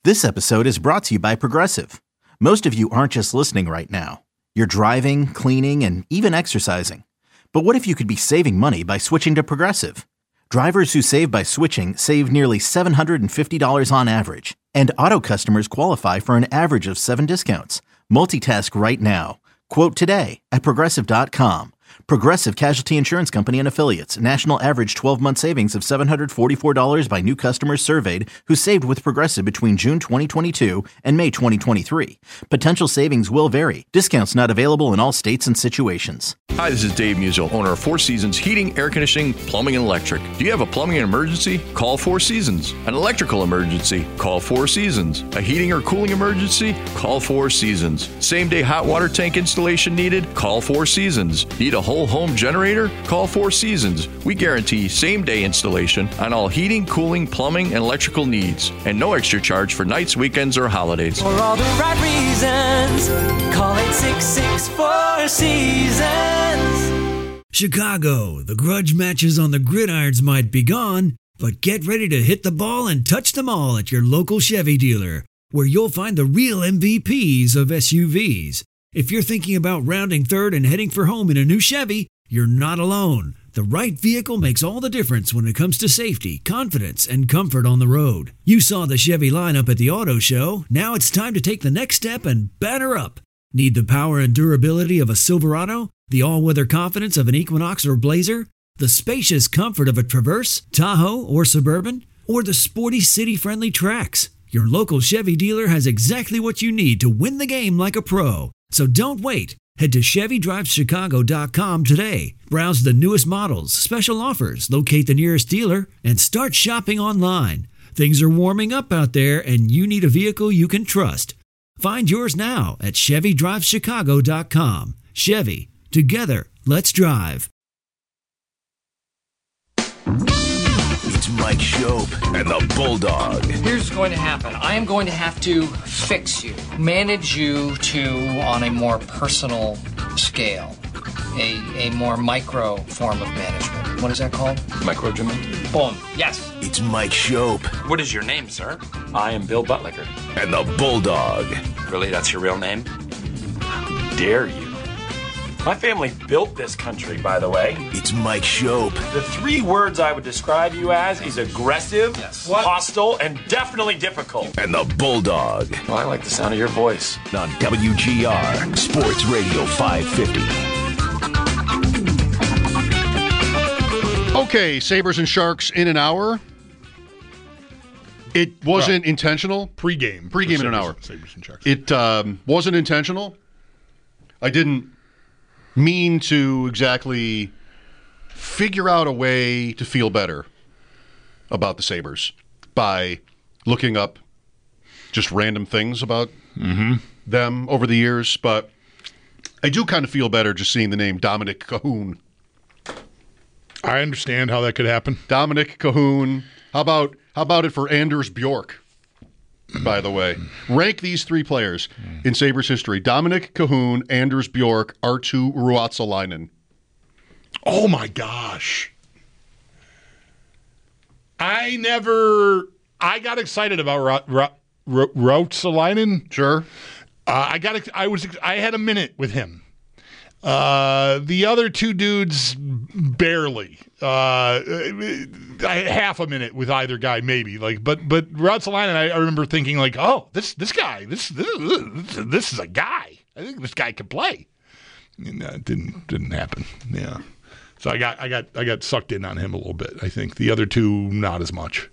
This episode is brought to you by Progressive. Most of you aren't just listening right now. You're driving, cleaning, and even exercising. But what if you could be saving money by switching to Progressive? Drivers who save by switching save nearly $750 on average. And auto customers qualify for an average of 7 discounts. Multitask right now. Quote today at Progressive.com. Progressive Casualty Insurance Company and Affiliates. National average 12-month savings of $744 by new customers surveyed who saved with Progressive between June 2022 and May 2023. Potential savings will vary. Discounts not available in all states and situations. Hi, this is Dave Musial, owner of Four Seasons Heating, Air Conditioning, Plumbing, and Electric. Do you have a plumbing emergency? Call Four Seasons. An electrical emergency? Call Four Seasons. A heating or cooling emergency? Call Four Seasons. Same-day hot water tank installation needed? Call Four Seasons. Need a whole home generator? Call Four Seasons. We guarantee same-day installation on all heating, cooling, plumbing, and electrical needs. And no extra charge for nights, weekends, or holidays. For all the right reasons, call 866-4 Seasons. Chicago, the grudge matches on the gridirons might be gone, but get ready to hit the ball and touch them all at your local Chevy dealer, where you'll find the real MVPs of SUVs. If you're thinking about rounding third and heading for home in a new Chevy, you're not alone. The right vehicle makes all the difference when it comes to safety, confidence, and comfort on the road. You saw the Chevy lineup at the auto show. Now it's time to take the next step and batter up. Need the power and durability of a Silverado? The all-weather confidence of an Equinox or Blazer? The spacious comfort of a Traverse, Tahoe, or Suburban? Or the sporty city-friendly Trax? Your local Chevy dealer has exactly what you need to win the game like a pro. So don't wait. Head to ChevyDrivesChicago.com today. Browse the newest models, special offers, locate the nearest dealer, and start shopping online. Things are warming up out there, and you need a vehicle you can trust. Find yours now at ChevyDrivesChicago.com. Chevy. Together, let's drive. It's Mike Shope and the Bulldog. Here's what's going to happen. I am going to have to fix you, manage you to, on a more personal scale, a more micro form of management. What is that called? Microgymming. Boom. Yes. It's Mike Shope What is your name, sir? I am Bill Buttlicker. and the Bulldog. Really, that's your real name? How dare you? My family built this country, by the way. It's Mike Shope The 3 words I would describe you as is aggressive, Yes. hostile, and definitely difficult. and the Bulldog Well, I like the sound of your voice. on WGR Sports Radio 550. Okay, Sabres and Sharks in an hour. It wasn't intentional. Pre-game. Pre-game in an hour. Sabres and Sharks. It wasn't intentional. I didn't mean to exactly figure out a way to feel better about the Sabres by looking up just random things about them over the years. But I do kind of feel better just seeing the name Dominic Cahoon. I understand how that could happen. Dominic Cahoon. How about it for Anders Bjork, by the way? Rank these 3 players in Sabres history. Dominic Cahoon, Anders Bjork, Arttu Ruotsalainen. Oh, my gosh. I got excited about Ruotsalainen. Sure. I had a minute with him. The other 2 dudes, barely. Half a minute with either guy, maybe. But Ruotsalainen, I remember thinking like, oh, this guy, this is a guy. I think this guy can play. And it didn't happen. Yeah. So I got sucked in on him a little bit. I think the other 2 not as much.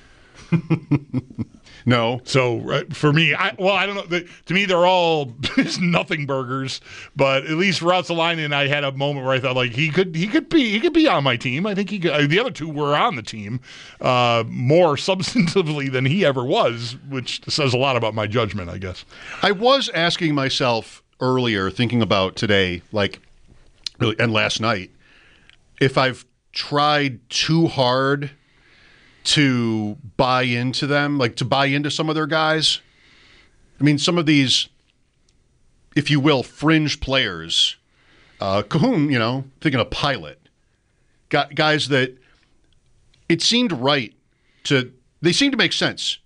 No. So for me, I don't know. To me, they're all nothing burgers. But at least Ruotsalainen, I had a moment where I thought like he could be on my team. I think he could. The other 2 were on the team more substantively than he ever was, which says a lot about my judgment, I guess. I was asking myself earlier, thinking about today, and last night, if I've tried too hard to buy into them, to buy into some of their guys. I mean, some of these, if you will, fringe players, Cahoon, thinking of Pilot, guys that it seemed right they seemed to make sense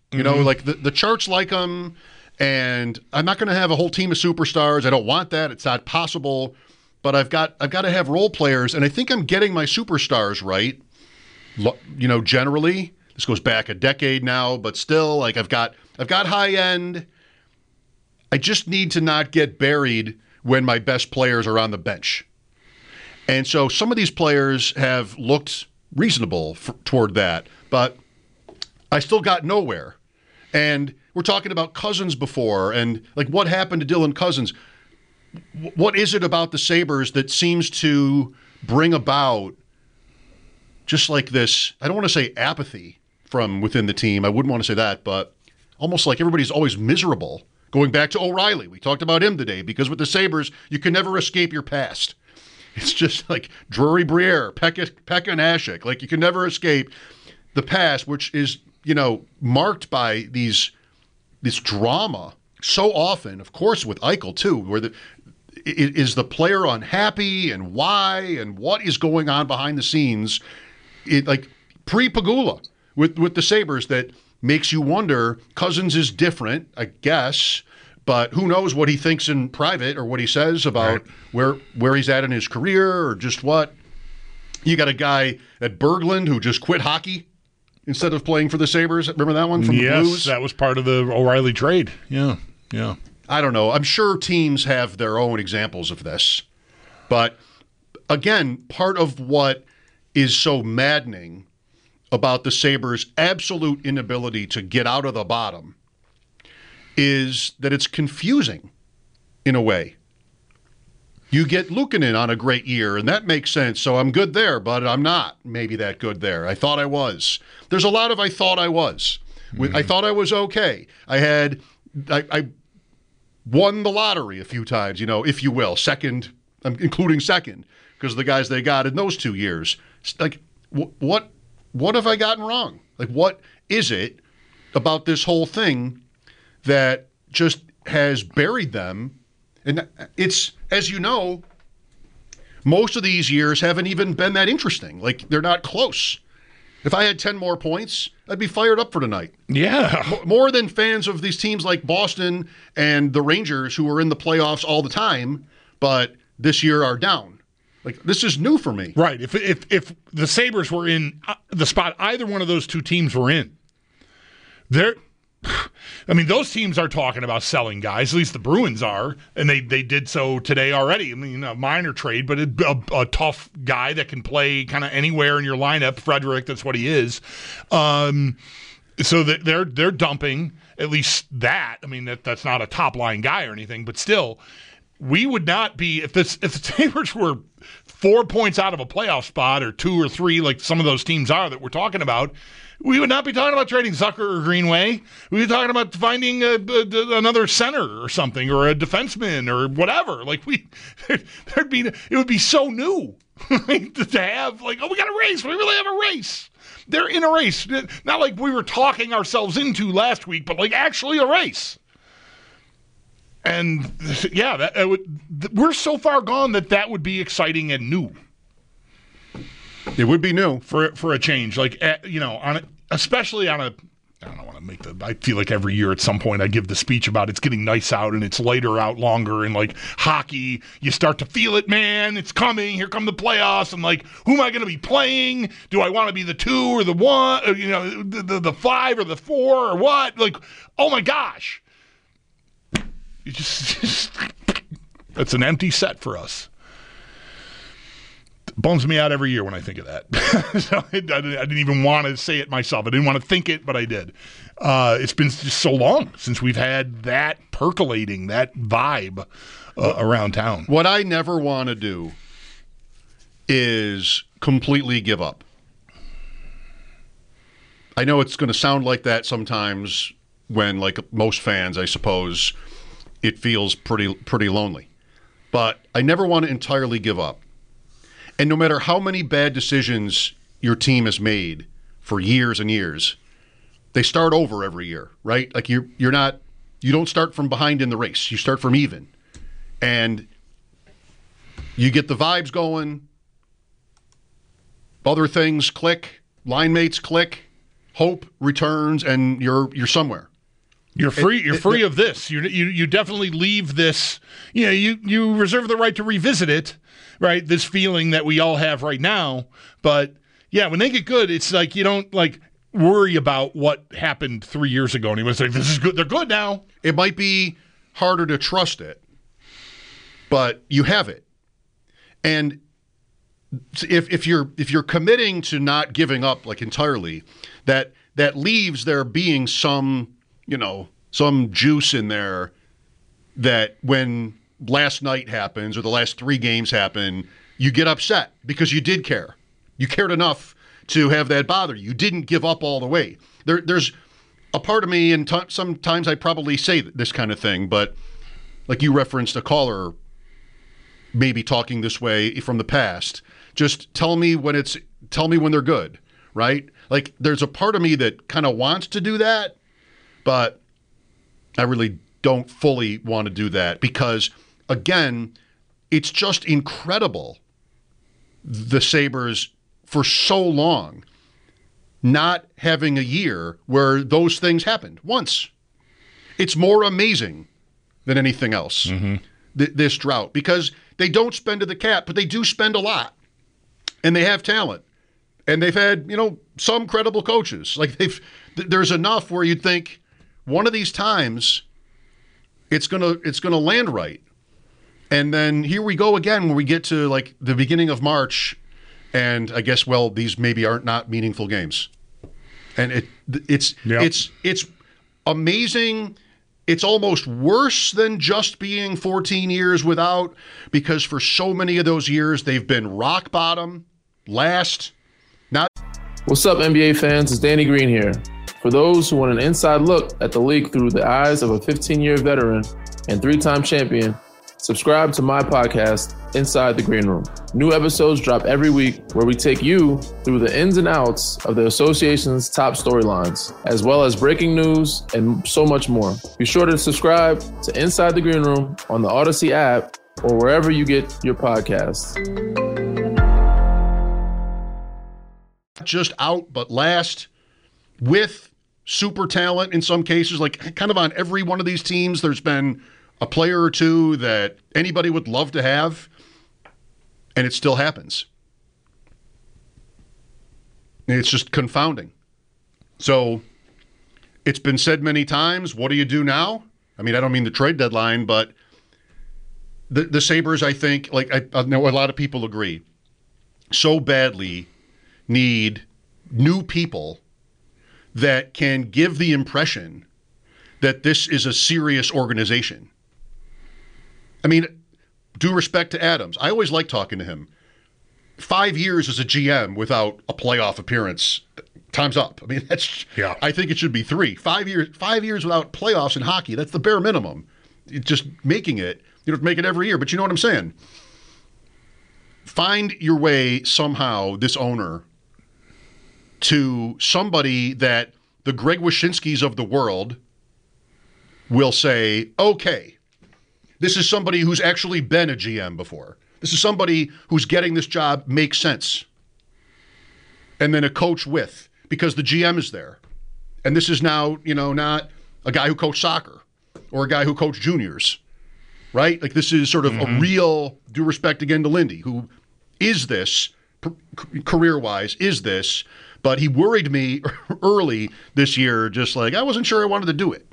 You know, like the charts like them, and I'm not going to have a whole team of superstars. I don't want that. It's not possible. But I've got to have role players, and I think I'm getting my superstars right. You know, generally, this goes back a decade now, but still, like I've got high end. I just need to not get buried when my best players are on the bench. And so some of these players have looked reasonable toward that, but I still got nowhere. And we're talking about Cousins before, and like what happened to Dylan Cousins? What is it about the Sabres that seems to bring about just like this, I don't want to say apathy from within the team. I wouldn't want to say that, but almost like everybody's always miserable. Going back to O'Reilly, we talked about him today, because with the Sabres, you can never escape your past. It's just like Drury Briere, Pekka and Ashik. Like you can never escape the past, which is, you know, marked by this drama so often, of course, with Eichel too, where is the player unhappy and why and what is going on behind the scenes, like pre-Pagula with the Sabres, that makes you wonder. Cousins is different, I guess, but who knows what he thinks in private or what he says about where he's at in his career or just what. You got a guy at Berglund who just quit hockey instead of playing for the Sabres. Remember that one from the Blues? Yes, that was part of the O'Reilly trade. Yeah. I don't know. I'm sure teams have their own examples of this. But again, part of what is so maddening about the Sabres' absolute inability to get out of the bottom is that it's confusing in a way. You get Luukkonen on a great year, and that makes sense, so I'm good there, but I'm not maybe that good there. I thought I was. There's a lot of I thought I was. I thought I was okay. I won the lottery a few times, you know, if you will. Second, including second, because of the guys they got in those 2 years. Like, what have I gotten wrong? Like, what is it about this whole thing that just has buried them? And it's, as you know, most of these years haven't even been that interesting. Like, they're not close. If I had 10 more points, I'd be fired up for tonight. Yeah. More than fans of these teams like Boston and the Rangers, who are in the playoffs all the time, but this year are down. Like, this is new for me. Right. If the Sabres were in the spot either one of those two teams were in, those teams are talking about selling guys. At least the Bruins are, and they did so today already. I mean, a minor trade, but a tough guy that can play kind of anywhere in your lineup. Frederick, that's what he is. So that they're dumping at least that. I mean, that's not a top line guy or anything, but still, we would not be if the Sabres were 4 points out of a playoff spot or 2 or 3, like some of those teams are that we're talking about. We would not be talking about trading Zucker or Greenway. We'd be talking about finding another center or something, or a defenseman or whatever. Like it would be so new to have like, oh, we got a race. We really have a race. They're in a race, not like we were talking ourselves into last week, but like actually a race. And yeah, we're so far gone that would be exciting and new. It would be new for a change, like especially on a. I don't want to make I feel like every year at some point I give the speech about it's getting nice out and it's later out longer, and like hockey, you start to feel it, man. It's coming. Here come the playoffs, and like, who am I going to be playing? Do I want to be the 2 or the 1? Or, the 5 or the 4 or what? Like, oh my gosh, you just that's an empty set for us. Bums me out every year when I think of that. So I didn't even want to say it myself. I didn't want to think it, but I did. It's been just so long since we've had that percolating, that vibe around town. What I never want to do is completely give up. I know it's going to sound like that sometimes when, like most fans, I suppose, it feels pretty lonely. But I never want to entirely give up. And no matter how many bad decisions your team has made for years and years, they start over every year, right? Like you don't start from behind in the race. You start from even. And you get the vibes going, other things click, line mates click, hope returns and you're somewhere. You're free. You're free of this. You definitely leave this. You reserve the right to revisit it, right? This feeling that we all have right now. But yeah, when they get good, it's like you don't like worry about what happened 3 years ago. And he was like, "This is good. They're good now." It might be harder to trust it, but you have it. And if you're committing to not giving up like entirely, that leaves there being some juice in there that when last night happens or the last 3 games happen, you get upset because you did care. You cared enough to have that bother you. You didn't give up all the way. There's a part of me, and sometimes I probably say this kind of thing, but like you referenced a caller maybe talking this way from the past. Just tell me when they're good, right? Like there's a part of me that kind of wants to do that, but I really don't fully want to do that because, again, it's just incredible. The Sabres for so long not having a year where those things happened once. It's more amazing than anything else, this drought, because they don't spend to the cap, but they do spend a lot. And they have talent. And they've had, some credible coaches. Like there's enough where you'd think one of these times it's gonna land right. And then here we go again when we get to like the beginning of March, and I guess these maybe aren't not meaningful games. And it's amazing. It's almost worse than just being 14 years without, because for so many of those years they've been rock bottom, last. What's up, NBA fans? It's Danny Green here. For those who want an inside look at the league through the eyes of a 15-year veteran and 3-time champion, subscribe to my podcast, Inside the Green Room. New episodes drop every week where we take you through the ins and outs of the association's top storylines, as well as breaking news and so much more. Be sure to subscribe to Inside the Green Room on the Odyssey app or wherever you get your podcasts. Just out, but last, with super talent in some cases. Like kind of on every one of these teams, there's been a player or two that anybody would love to have, and it still happens. And it's just confounding. So it's been said many times, what do you do now? I mean, I don't mean the trade deadline, but the Sabres, I think, like I know a lot of people agree, so badly need new people that can give the impression that this is a serious organization. I mean, due respect to Adams, I always like talking to him. 5 years as a GM without a playoff appearance, time's up. I mean, I think it should be 3. 5 years without playoffs in hockey, that's the bare minimum. Just making it, you don't have to make it every year, but you know what I'm saying. Find your way somehow, this owner, to somebody that the Greg Wyshynskis of the world will say, okay, this is somebody who's actually been a GM before. This is somebody who's getting this job makes sense. And then a coach with, because the GM is there. And this is now, not a guy who coached soccer or a guy who coached juniors, right? Like this is sort of a real, due respect again to Lindy, who is this, career-wise, is this, but he worried me early this year, just like I wasn't sure I wanted to do it.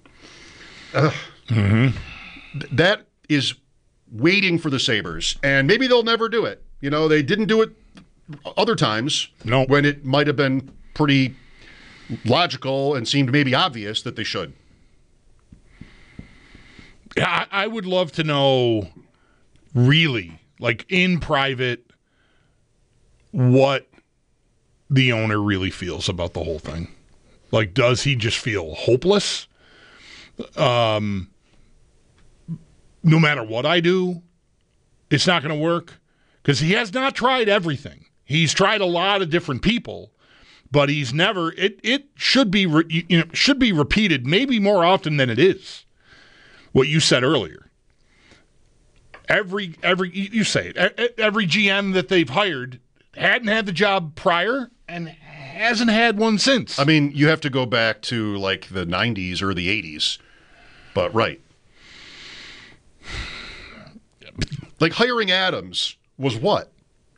That is waiting for the Sabres, and maybe they'll never do it. They didn't do it other times when it might have been pretty logical and seemed maybe obvious that they should. Yeah, I would love to know, really, like in private, what the owner really feels about the whole thing. Like, does he just feel hopeless? No matter what I do, it's not going to work? Because he has not tried everything. He's tried a lot of different people, but he's never. It should be should be repeated maybe more often than it is. What you said earlier. Every GM that they've hired hadn't had the job prior and hasn't had one since. I mean, you have to go back to like the 90s or the 80s. But right. Like hiring Adams was what?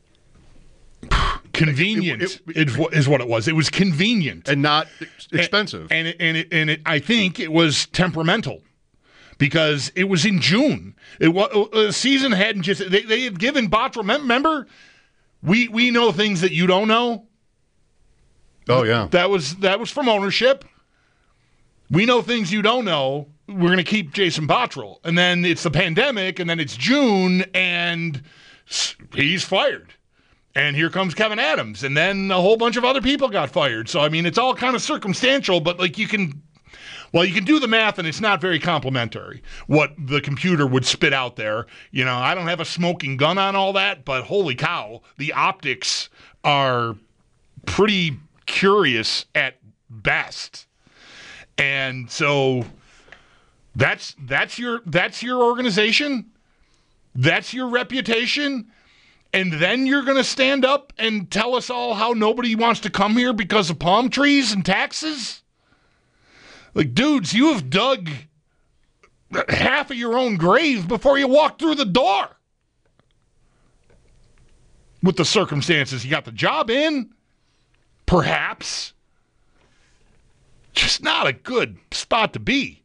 Convenient is what it was. It was convenient and not expensive. And I think it was temperamental because it was in June. The season hadn't just they had given Botterill. Remember, we know things that you don't know. Oh yeah, that was from ownership. We know things you don't know. We're going to keep Jason Botterill, and then it's the pandemic, and then it's June, and he's fired. And here comes Kevin Adams, and then a whole bunch of other people got fired. So, I mean, it's all kind of circumstantial, but like you can do the math, and it's not very complimentary what the computer would spit out there. You know, I don't have a smoking gun on all that, but holy cow, the optics are pretty curious at best. And so that's your organization, that's your reputation. And then you're going to stand up and tell us all how nobody wants to come here because of palm trees and taxes? Like, dudes, you have dug half of your own grave before you walked through the door. With the circumstances, you got the job in, perhaps. Just not a good spot to be.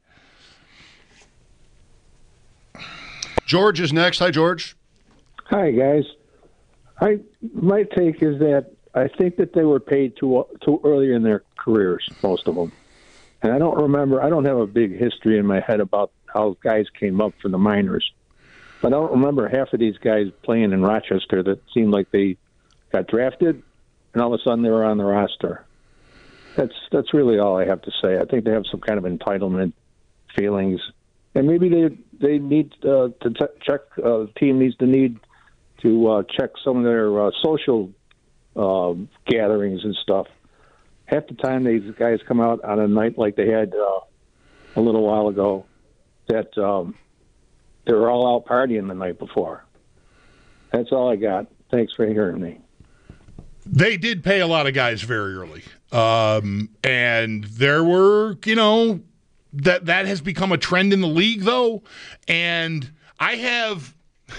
George is next. Hi, George. Hi, guys. My take is that I think that they were paid too early in their careers, most of them. And I don't have a big history in my head about how guys came up from the minors. But I don't remember half of these guys playing in Rochester that seemed like they got drafted and all of a sudden they were on the roster. That's really all I have to say. I think they have some kind of entitlement feelings. And maybe they need to check, the team needs to check some of their social gatherings and stuff. Half the time these guys come out on a night like they had a little while ago that they were all out partying the night before. That's all I got. Thanks for hearing me. They did pay a lot of guys very early. And there were, that has become a trend in the league, though. And I have...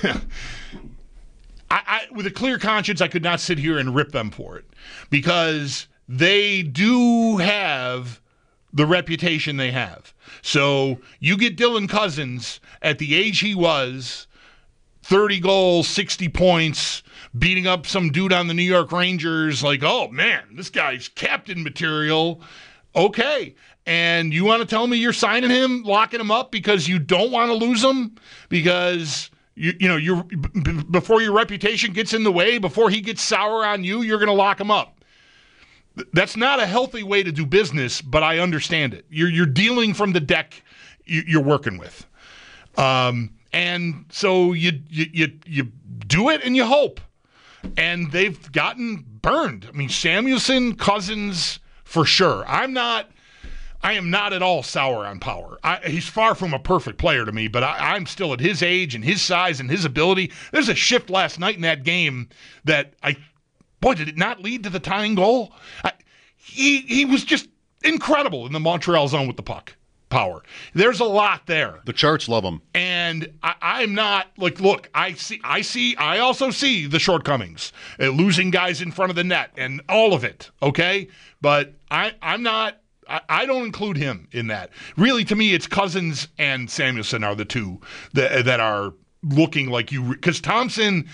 I, with a clear conscience, I could not sit here and rip them for it because they do have the reputation they have. So you get Dylan Cousins at the age he was, 30 goals, 60 points, beating up some dude on the New York Rangers, like, oh, man, this guy's captain material. Okay. And you want to tell me you're signing him, locking him up because you don't want to lose him? Because... you're before your reputation gets in the way, before he gets sour on you, you're going to lock him up. That's not a healthy way to do business, but I understand it. You're dealing from the deck you're working with, and so you do it and you hope. And they've gotten burned. I mean, Samuelson, Cousins, for sure. I am not at all sour on Power. He's far from a perfect player to me, but I'm still at his age and his size and his ability. There's a shift last night in that game that did it not lead to the tying goal? He was just incredible in the Montreal zone with the puck. Power. There's a lot there. The charts love him. And I'm not like, look, I also see the shortcomings, losing guys in front of the net and all of it. Okay. But I'm not, I don't include him in that. Really, to me, it's Cousins and Samuelson are the two that are looking like you. Because Thompson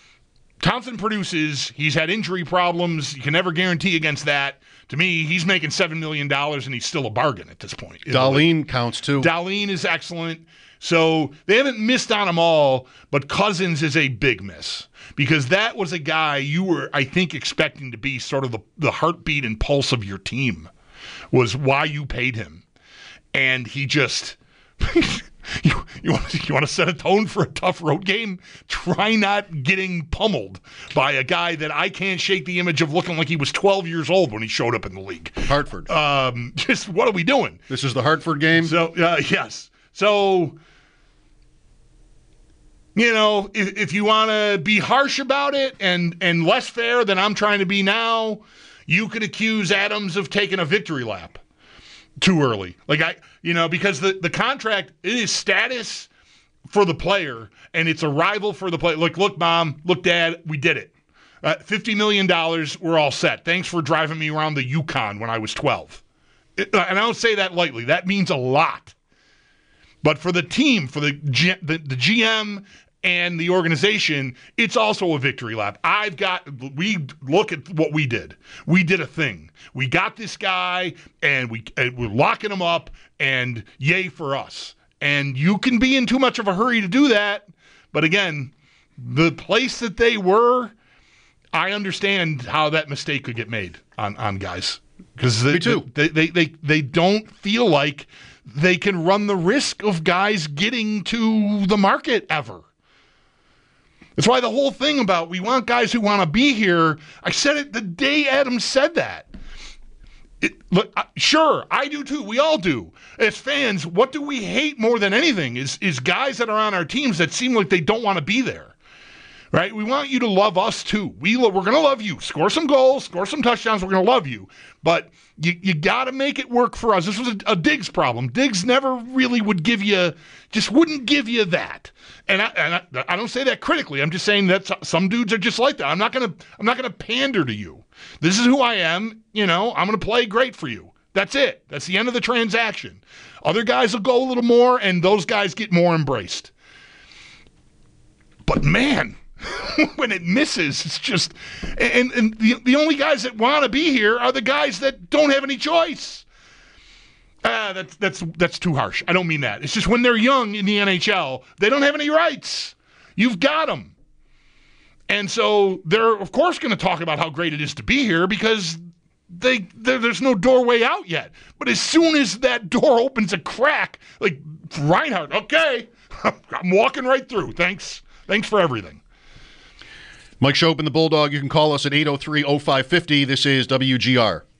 produces. He's had injury problems. You can never guarantee against that. To me, he's making $7 million, and he's still a bargain at this point. Dahlin counts, too. Dahlin is excellent. So they haven't missed on them all, but Cousins is a big miss. Because that was a guy you were, I think, expecting to be sort of the heartbeat and pulse of your team. Was why you paid him. And he just you want to set a tone for a tough road game? Try not getting pummeled by a guy that I can't shake the image of looking like he was 12 years old when he showed up in the league. Hartford. Just what are we doing? This is the Hartford game? So yes. So if you want to be harsh about it and less fair than I'm trying to be now, You could accuse Adams of taking a victory lap too early. Because the contract, it is status for the player, and it's arrival for the player. Look, Mom, look, Dad, we did it. $50 million, we're all set. Thanks for driving me around the Yukon when I was 12. And I don't say that lightly. That means a lot. But for the team, for the GM and the organization, it's also a victory lap. We look at what we did. We did a thing. We got this guy, and we're locking him up, and yay for us. And you can be in too much of a hurry to do that. But again, the place that they were, I understand how that mistake could get made on guys. Because they don't feel like they can run the risk of guys getting to the market ever. That's why the whole thing about we want guys who want to be here, I said it the day Adams said that. Sure, I do too. We all do. As fans, what do we hate more than anything is guys that are on our teams that seem like they don't want to be there. Right? We want you to love us too. We're going to love you. Score some goals, score some touchdowns. We're going to love you. But you got to make it work for us. This was a Diggs problem. Diggs never really wouldn't give you that. And I don't say that critically. I'm just saying that some dudes are just like that. I'm not gonna pander to you. This is who I am. I'm gonna play great for you. That's it. That's the end of the transaction. Other guys will go a little more, and those guys get more embraced. But man, when it misses, it's just and the only guys that want to be here are the guys that don't have any choice. That's too harsh. I don't mean that. It's just when they're young in the NHL, they don't have any rights. You've got them. And so they're, of course, going to talk about how great it is to be here because there's no doorway out yet. But as soon as that door opens a crack, like Reinhart, okay, I'm walking right through. Thanks for everything. Mike Schopp and the Bulldog, you can call us at 803-0550. This is WGR.